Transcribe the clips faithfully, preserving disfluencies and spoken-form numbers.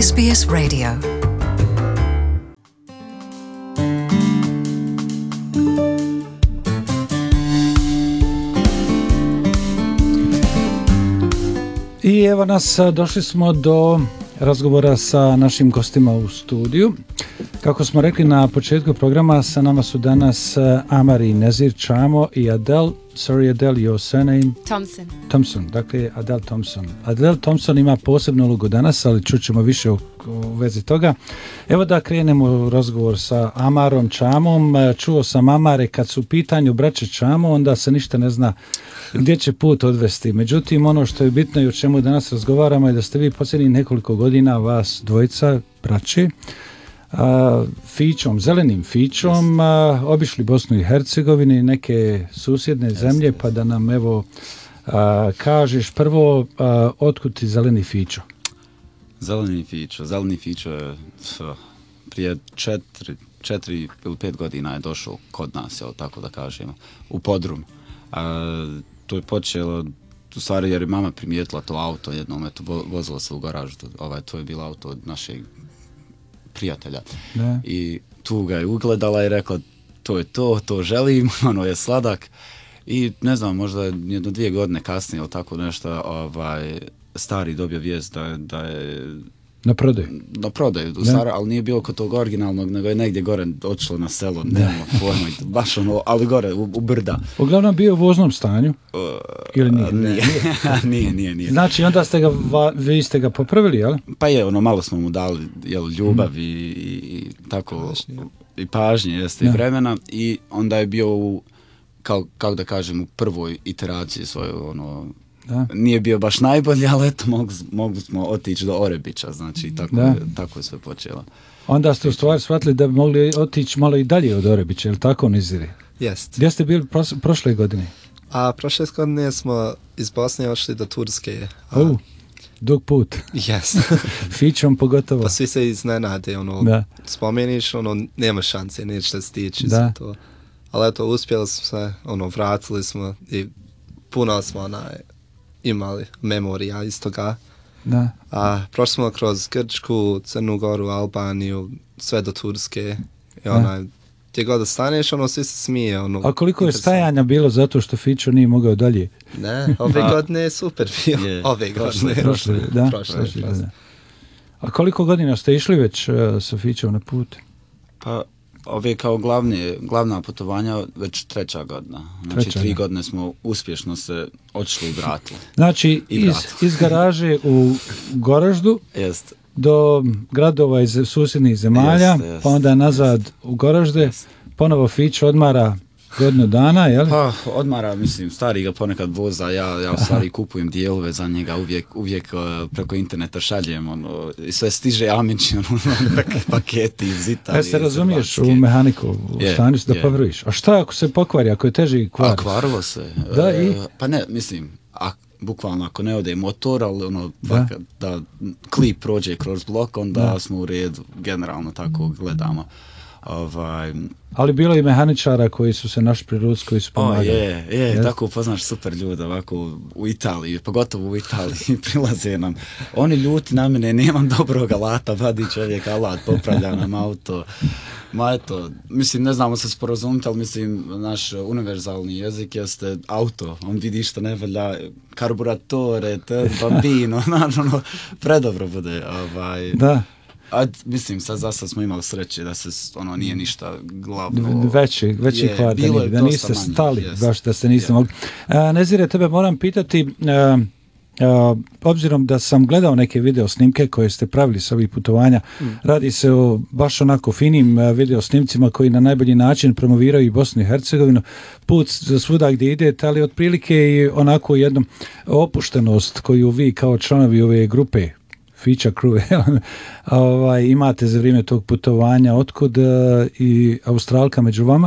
S B S Radio. I evo nas, došli smo do razgovora sa našim gostima u studiju. Kako smo rekli na početku programa, sa nama su danas Amari Nezir Čamo i Adele, sorry Adele, your surname? Thompson. Thompson, dakle Adele Thompson. Adele Thompson ima posebnu ulogu danas, ali čućemo više u, u vezi toga. Evo da krenemo u razgovor sa Amarom Čamom. Čuo sam, Amare, kad su u pitanju braće Čamo, onda se ništa ne zna gdje će put odvesti. Međutim, ono što je bitno i o čemu danas razgovaramo je da ste vi posljednjih nekoliko godina, vas dvojica braće, a, fićom, zelenim fićom, a, obišli Bosnu i Hercegovinu i neke susjedne zemlje, pa da nam evo a, kažeš prvo a, otkud ti zeleni fićo? Zeleni fićo, zeleni fićo je prije četiri, četiri ili pet godina je došao kod nas, jel, tako da kažemo, u podrum. A, to je počelo, u stvari, jer je mama primijetila to auto jednom, eto, vozilo se u garažu, to, ovaj, to je bilo auto od našeg prijatelja. Ne. I tu ga je ugledala i rekla, to je to, to želim, ono je sladak. I ne znam, možda jedno dvije godine kasnije ili tako nešto, ovaj, stari dobio vijest da, da je na prodaju. Na prodaju, u stvari, ali nije bilo kod tog originalnog, nego je negdje gore otišlo na selo, nema pojma, baš ono, ali gore, u, u brda. Uglavnom bio u voznom stanju? Uh, Ili nije? Nije, nije, nije, nije. Znači, onda ste ga, vi ste ga popravili, jel? Pa je, ono, malo smo mu dali, jel, ljubav mm. i, i tako, pažnje. i pažnje, jeste, i vremena, i onda je bio u, kao, kako da kažem, u prvoj iteraciji svoje, ono, da. Nije bio baš najbolji, ali eto, mogli, mogli smo otići do Orebića, znači tako, je, tako je sve počelo. Onda ste u stvari shvatili da bi mogli otići malo i dalje od Orebića, je li tako, Niziri? Jest. Gdje ste bili pros- prošle godine? A prošle godine smo iz Bosne ošli do Turske. A... Oh, dug put. Yes. Fićom pogotovo. Pa svi se iznenade, ono, da. Spomeniš, ono, nema šanse, neće stići za to. Ali eto, uspjeli smo se, ono, vratili smo i puno smo, onaj, imali memorija iz toga. Da. A prošli smo kroz Grčku, Crnu Goru, Albaniju, sve do Turske. I onaj, gdje god da staneš, ono, svi se smije. Ono, a koliko je stajanja bilo zato što Fićo nije mogao dalje? Ne, ove godine je super bio. Je, ove godine. Prošle, da. Prošle, prošle, da. A koliko godina ste išli već uh, sa Fićom na put? Pa, ove kao glavne, glavna putovanja već treća godina. Znači treća, tri ne. godine smo uspješno se otišli i vratili. Znači iz, iz garaže u Goraždu jest. do gradova iz susjednih zemalja, jest, jest, pa onda nazad jest. u Goražde, jest. ponovo Fić odmara godinu dana, jel? Pa, odmara, mislim, stari ga ponekad voza, ja, ja u stvari kupujem dijelove za njega, uvijek, uvijek uh, preko interneta šaljem, ono, i sve stiže Amići, ono, paketi iz Italije. Ja se razumiješ u mehaniku, u yeah, stanju se da yeah. povrviš. A šta ako se pokvari, ako je teži kvar? A kvarilo se. Da, i? Uh, pa ne, mislim, a, bukvalno ako ne ode motor, ali ono, da, da klip prođe kroz blok, onda da. smo u redu, generalno tako gledamo. Ovaj, ali bilo i mehaničara koji su se našli pri ruci, koji su pomagali. O, je, je, yes. tako upoznaš super ljude ovako u Italiji, pogotovo u Italiji, prilaze nam. Oni ljuti na mene, nemam dobrog alata, vadi čovjek alat, popravlja nam auto. Ma eto, mislim, ne znamo se sporazumiti, ali mislim, naš univerzalni jezik jeste auto. On vidi što ne valja, karburatore, te, bambino, naravno, predobro bude. Ovaj. Da. A, mislim, sad za sad smo imali sreće da se ono nije ništa glavno... Veći, veći je, kvar, da, da niste manje, stali, jest. baš da se niste mogli. Nezire, tebe moram pitati, a, a, obzirom da sam gledao neke video snimke koje ste pravili s ovih putovanja, mm. radi se o baš onako finim video snimcima koji na najbolji način promoviraju i Bosnu i Hercegovinu, put za svuda gdje idete, ali otprilike i onako jednu opuštenost koju vi kao članovi ove grupe Fića crew ovaj, imate za vrijeme tog putovanja. Otkud uh, i Australka među vama?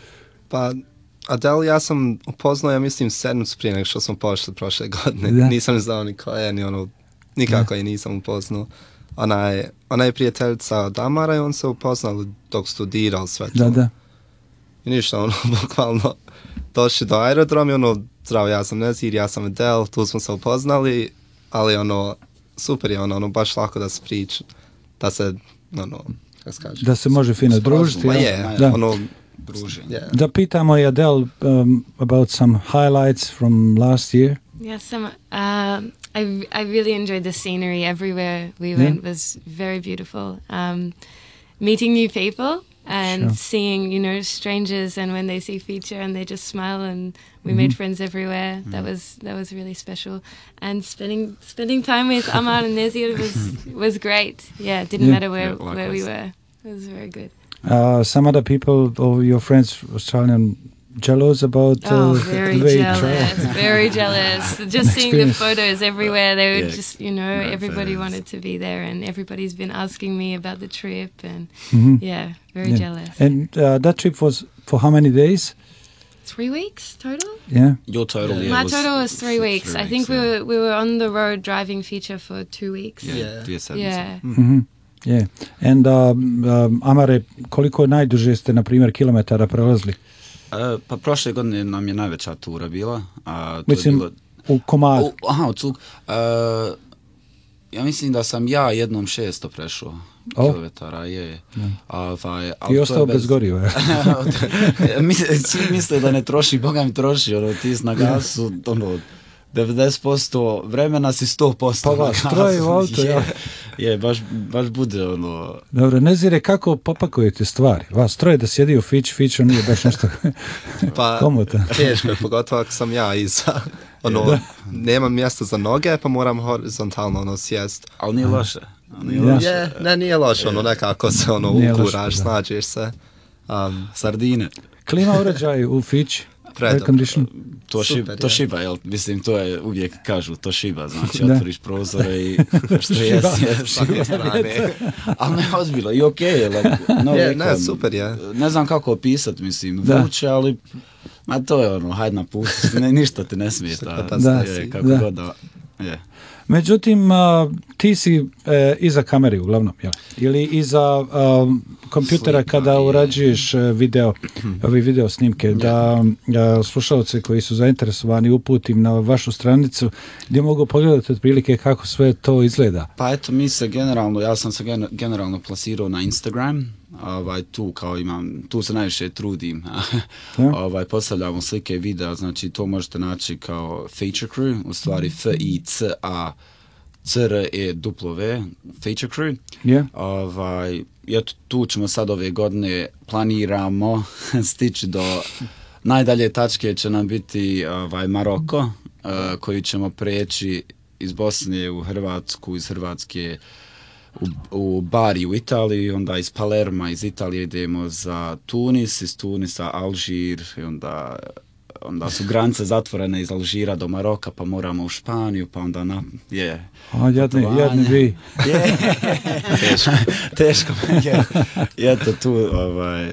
Pa, Adele, ja sam upoznao, ja mislim, sedmicu prije nego što smo pošli prošle godine. Da. Nisam znao ni koja je, ni ono, nikako da. je nisam upoznao. Ona je, ona je prijateljica od Amara i on se upoznao dok studirao sve to. Da, da. I ništa, ono, bukvalno došli do aerodroma i ono, zdravo, ja sam Nezir, ja sam Adele, tu smo se upoznali, ali ono, super je ono, ono baš lako da se priča, da se, ono, kako se kaže? Da se može fino družiti. Ma ja? je, Da. ono, Druženje. yeah. Da pitamo i Adele um, about some highlights from last year. Yeah, some. Um, I I really enjoyed the scenery everywhere we Yeah. went was very beautiful. Um, meeting new people and Sure. seeing, you know, strangers, and when they see feature and they just smile, and we made friends everywhere. That was that was really special. And spending spending time with Amar and Nezir was was great. Yeah, it didn't Yeah. matter where Yeah, where we likewise. were. It was very good. Uh, some other people or your friends was telling jealous about uh, Oh, very the way you jealous, travel. very jealous. Just seeing the Experience. photos everywhere, they were Yeah, just, you know, great everybody photos. wanted to be there, and everybody's been asking me about the trip, and Mhm. yeah, very Yeah. jealous. And uh, that trip was for how many days? Three weeks total? Yeah. Your total, yeah, My was total was three th- weeks. three I think we yeah. were we were on the road driving feature for two weeks. Yeah, Yeah. dvije sedmice. Yeah. Mhm. Yeah. And um, um, Amare, koliko najduže ste, na primjer, kilometara prelazili? E, pa prošle godine nam je najveća tura bila. A to Mislim, je bilo... u komadu. U, aha, u cug. E, ja mislim da sam ja jednom šesto prešao O. kilometara, je. A, ovaj, ali Ti to je ostao bez goriva. Mis- Svi misle da ne troši, Boga mi troši, ono, ti na gasu, ono, devedeset posto vremena si sto posto Pa vas troje u auto, je, ja. je, baš, baš bude, ono, Dobro, Nezire, kako popakujete stvari? Vas troje da sjedi u fić, fić, on nije baš nešto Pa, komotan. teško je, pogotovo ako sam ja iza. Ono, nemam mjesta za noge, pa moram horizontalno, ono, sjest. ali nije loše. ali Nije Ja. loše. Je, ne, nije loše, ono, nekako se, ono, Nije loše, ukuraš, da. snađeš se. Um, Sardine. Klima uređaj u fić, Predobro. air condition. To, Super, šib, to je. šiba, jel? Mislim, to je, uvijek kažu, to šiba, znači, Da. otvoriš prozore i što je, je, svake strane. ali ne ozbiljno, i okej, okay, like, no, Je, rekao, ne, super je. Ne znam kako opisat, mislim, Da. vuče, ali, ma to je ono, hajde napusti, ne, ništa te ne smijeta, Šta Da. je, kako Da. god da, je. Međutim, a, ti si e, iza kamere uglavnom, jel? Ili iza a, kompjutera Slika kada i- urađuješ e, video, ovi video snimke, da a, slušalce koji su zainteresovani uputim na vašu stranicu gdje mogu pogledati otprilike kako sve to izgleda. Pa eto, mi se generalno, ja sam se gen- generalno plasirao na Instagram, ovaj, tu kao imam, tu se najviše trudim, Ja. ovaj, postavljamo slike i videa, znači to možete naći kao Feature Crew, u stvari F I C A C R E W, Feature Crew. Je? Ovaj, eto, tu ćemo sad ove godine, planiramo stići do najdalje tačke će nam biti ovaj, Maroko, eh, koji ćemo preći iz Bosne u Hrvatsku, iz Hrvatske u, u Bari u Italiji, onda iz Palerma iz Italije idemo za Tunis, iz Tunisa Alžir, i onda, onda su granice zatvorene iz Alžira do Maroka, pa moramo u Španiju, pa onda na, je, A, jadni, putovanje. jadni vi. Je, teško, teško, je, I eto tu, ovaj,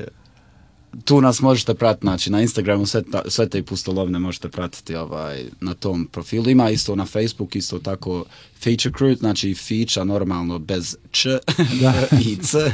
tu nas možete pratiti, znači na Instagramu sve, ta, sve te pustolovne možete pratiti ovaj, na tom profilu. Ima isto na Facebook, isto tako Feature Crew, znači feature normalno bez č i c.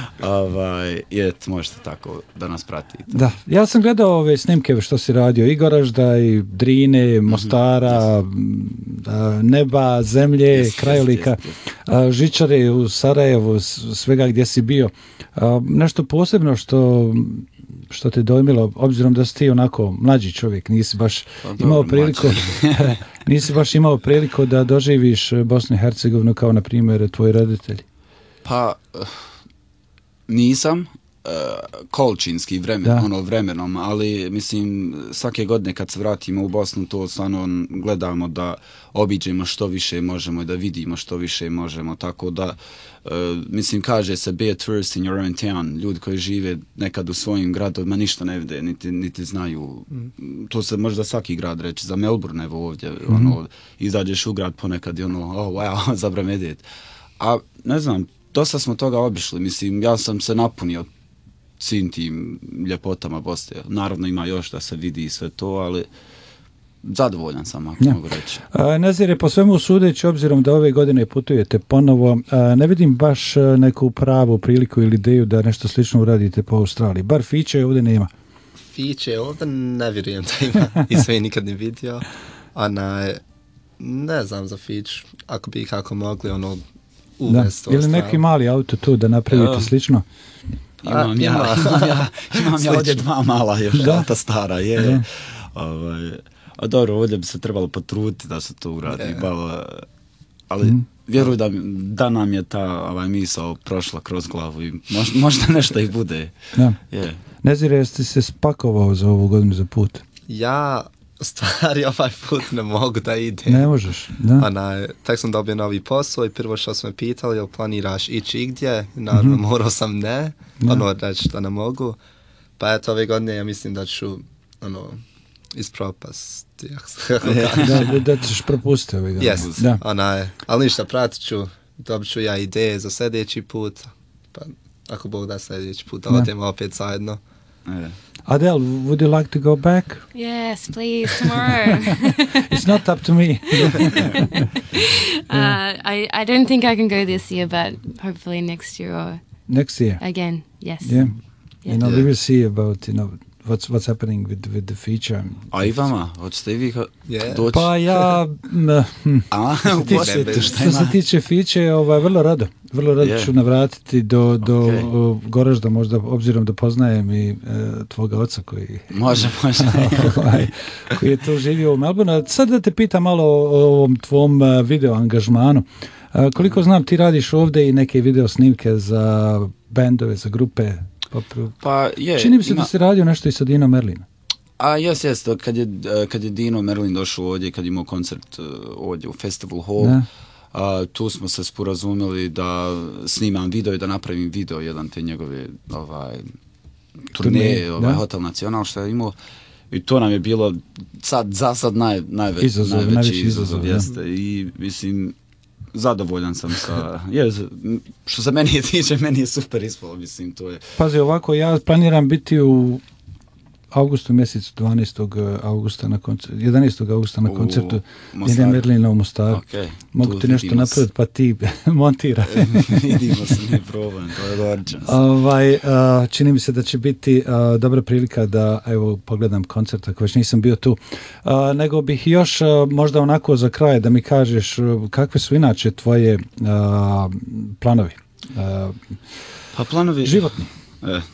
Ovaj, i eto, možete tako da nas pratite. Da, ja sam gledao ove snimke što si radio, i Goražda, i Drine, Mostara, m, a, neba, zemlje, Jest, krajolika, jest, jest, a, žičare u Sarajevu, s- svega gdje si bio. A, nešto posebno što što te dojmilo, obzirom da si ti onako mlađi čovjek, nisi baš Pa dobro, imao priliku mlađi. nisi baš imao priliku da doživiš Bosnu i Hercegovinu kao na primjer tvoji roditelji. Pa, eh, nisam uh, količinski vremen, Da. ono vremenom, ali mislim svake godine kad se vratimo u Bosnu to stvarno gledamo da obiđemo što više možemo i da vidimo što više možemo, tako da uh, mislim kaže se be a tourist in your own town, ljudi koji žive nekad u svojim gradovima ništa ne vide, niti, niti znaju, mm. to se možda svaki grad reći, za Melbourne evo ovdje, mm-hmm. ono, izađeš u grad ponekad i ono, oh wow, zabra medjet. A ne znam, dosta smo toga obišli, mislim, ja sam se napunio svim tim ljepotama Bosne. Naravno ima još da se vidi i sve to, ali zadovoljan sam, ako Ja. mogu reći. A, Nazire, po svemu sudeći, obzirom da ove godine putujete ponovo, a, ne vidim baš a, neku pravu priliku ili ideju da nešto slično uradite po Australiji. Bar fiće ovdje nema. Fiće, ovdje ne vjerujem da ima i sve nikad ne vidio. A na, ne znam za Fić, ako bi kako mogli, ono, uvesti. Ili neki mali auto tu da napravite Ja. slično? Imam, A, ja, ima. imam ja, imam ja ovdje dva mala još, Da. auta stara, je. Da. Ovaj, a dobro, ovdje bi se trebalo potruditi da se to uradi, Je. malo, ali Mm. vjeruj da, da nam je ta ovaj, misao prošla kroz glavu i možda, možda nešto i bude. Da. Je. Nezire, jeste se spakovao za ovu godinu za put? Ja stvari ovaj put ne mogu da idem. Ne možeš, da? Onaj, tek sam dobio novi posao i prvo što su me pitali, jel planiraš ići igdje? Naravno, Mhm. morao sam ne, Da. ono, reći da ne mogu. Pa eto, ove godine ja mislim da ću, ono, ispropasti. ako se kako kaže. Da, da, da ćeš propustiti ovaj dan. Jest, Da. onaj, ali ništa, pratit ću, dobit ću ja ideje za sljedeći put, pa ako Bog da sljedeći put, da Da. odemo opet zajedno. Je. Adele, would you like to go back? Yes, please, tomorrow. It's not up to me. uh, I, I don't think I can go this year, but hopefully next year or Next year. again. Yes. Yeah. Yeah. You know, we Yeah. will see about, you know, what's what's happening with with the feature. A i vama, hoćete i vi ka- Je. doći? Pa ja, m, hm, A, u tiče- posjetu, šta što se ima? tiče fiće, ovaj, vrlo rado. Vrlo rado Je. ću navratiti do, do Ok. o, Goražda, možda obzirom da poznajem i e, tvoga oca koji, Može, može. ovaj, koji je tu živio u Melbourneu. Sad da te pitam malo o, o ovom tvom e, video angažmanu. E, koliko znam, ti radiš ovdje i neke video snimke za bendove, za grupe. Pa, pr- Pa je, čini mi se ima- da si radio nešto i sa Dino Merlin. A jes, jes, to kad je, eh, kad je Dino Merlin došao ovdje, kad je imao koncert eh, ovdje u Festival Hall, Da. a, tu smo se sporazumili da snimam video i da napravim video jedan te njegove ovaj, turneje, Turneje, ovaj, da. Hotel Nacional što je imao. I to nam je bilo sad, za sad naj, najve, Izazov, najveći, najveći izazov, izazov, da. jeste. I mislim, zadovoljan sam sa, je, z- što se meni tiče, meni je super ispalo, mislim, to je. Pazi, ovako, ja planiram biti u augustu mjesecu, dvanaestog augusta na koncertu, jedanaestog augusta na U koncertu Mostaru. Dino Merlina u Mostaru. Okay, Mogu tu ti nešto vidimo se. napraviti, pa ti montiraj. Vidimo se, nije problem, to je gorgeous. Ovaj, a, čini mi se da će biti a, dobra prilika da evo pogledam koncert ako već nisam bio tu. A, nego bih još a, možda onako za kraj da mi kažeš a, kakve su inače tvoje a, planovi. A, Pa planovi... životni. E, e.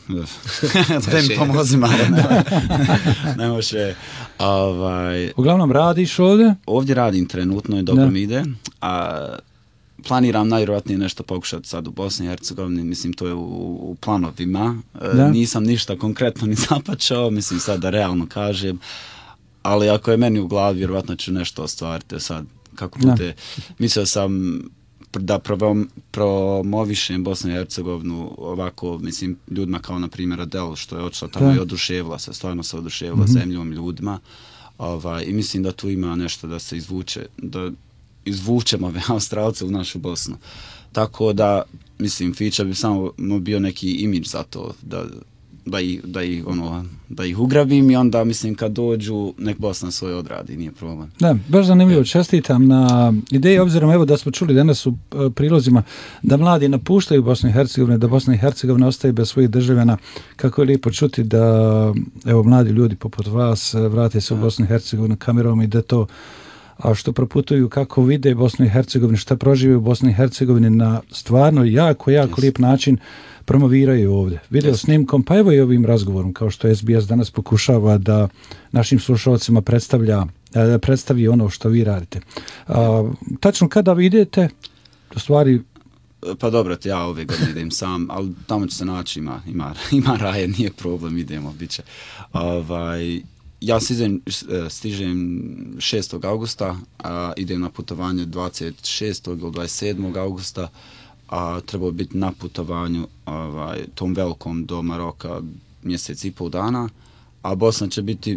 da mi pomozi malo, ne, ne može. Ovaj, Uglavnom radiš ovdje? ovdje radim trenutno i dobro Da. mi ide, a planiram najvjerojatnije nešto pokušati sad u Bosni i Hercegovini, mislim to je u, u planovima, e, Da. nisam ništa konkretno ni zapačao, mislim sad da realno kažem, ali ako je meni u glavi, vjerojatno ću nešto ostvariti sad, kako Da. bude, mislio sam pr- da provom, promovišem Bosnu i Hercegovinu ovako, mislim, ljudima kao na primjer Adele, što je otišla tamo Da. i oduševila se, stvarno se oduševila Mhm. zemljom, ljudima, ovaj, i mislim da tu ima nešto da se izvuče, da izvučemo ove Australce u našu Bosnu. Tako da, mislim, Fića bi samo bio neki imidž za to, da, da, ih, da, ih, ono, da ih ugrabim i onda, mislim, kad dođu, nek Bosna svoje odradi, nije problem. Da, baš zanimljivo, čestitam na ideji, obzirom evo da smo čuli danas u e, prilozima da mladi napuštaju Bosnu i Hercegovinu, da Bosna i Hercegovina ostaje bez svojih državljana, kako je lijepo čuti da evo mladi ljudi poput vas e, vrate se u Bosnu i Hercegovinu kamerom i da to a što proputuju kako vide Bosnu i Hercegovinu, šta proživaju u Bosni i Hercegovini na stvarno jako, jako Yes. lijep način promoviraju ovdje. Video Yes. snimkom, pa evo i ovim razgovorom, kao što S B S danas pokušava da našim slušalcima predstavlja, e, predstavi ono što vi radite. A, tačno kada vi idete, u stvari, Pa dobro, ja ove godine idem sam, ali tamo ću se naći, ima, ima, ima raje, nije problem, idemo, bit će. Ovaj, ja stižem, stižem šestog augusta, a idem na putovanje dvadeset šestog ili dvadeset sedmog augusta, a trebao biti na putovanju ovaj, tom velikom do Maroka mjesec i pol dana, a Bosna će biti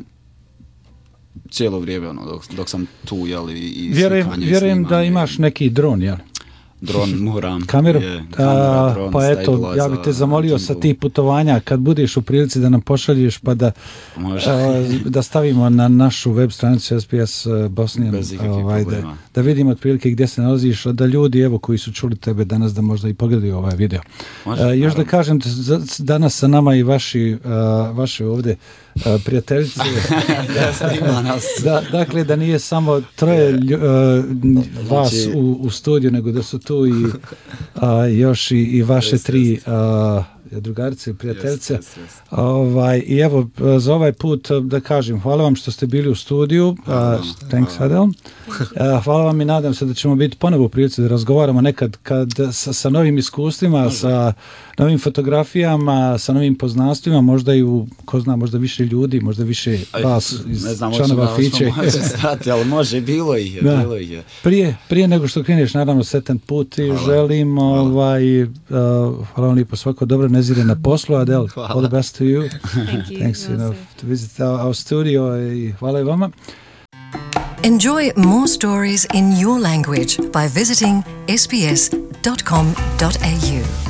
cijelo vrijeme, ono, dok, dok sam tu, jeli, i vjerujem, slikanje i vjerujem da snimanje. imaš neki dron, jel? Dron moram. Kameru? Je, A, kamera, dron, pa eto, stabilizer, ja bih te zamolio sa gimbal. tih putovanja, kad budeš u prilici da nam pošalješ, pa da Može. a, da stavimo na našu web stranicu S B S Bosnian, Bez ikakvih ovaj, da, problema. da vidimo otprilike gdje se nalaziš, a da ljudi evo koji su čuli tebe danas da možda i pogledaju ovaj video. Može, A, još da naravno. kažem, za- danas sa nama i vaši, a, vaše ovdje a, prijateljice. Jeste, ima nas. Da, dakle, da nije samo troje lju- a, vas Znači- u, u studiju, nego da su tu i a, još i, i vaše yes, tri a, drugarice i prijateljice. Yes, yes, yes. Ovaj, i evo, za ovaj put da kažem, hvala vam što ste bili u studiju. Uh, thanks, Adel. Uh, hvala vam i nadam se da ćemo biti ponovo u prilici da razgovaramo nekad kad, sa, sa novim iskustvima, Može. sa novim fotografijama, sa novim poznanstvima, možda i u, ko zna, možda više ljudi, možda više vas iz članova Fiće. Može stati, ali može, bilo ih je, da. bilo ih je. Prije, prije nego što kreneš, naravno, setan put i želim, hvala. ovaj, uh, hvala vam lijepo, svako dobro, Nezire na poslu, Adel, hvala. All the best to you. Thank you. Thanks, you know, to visit our, our studio i hvala i vama. Enjoy more stories in your language by visiting s b s dot com dot a u.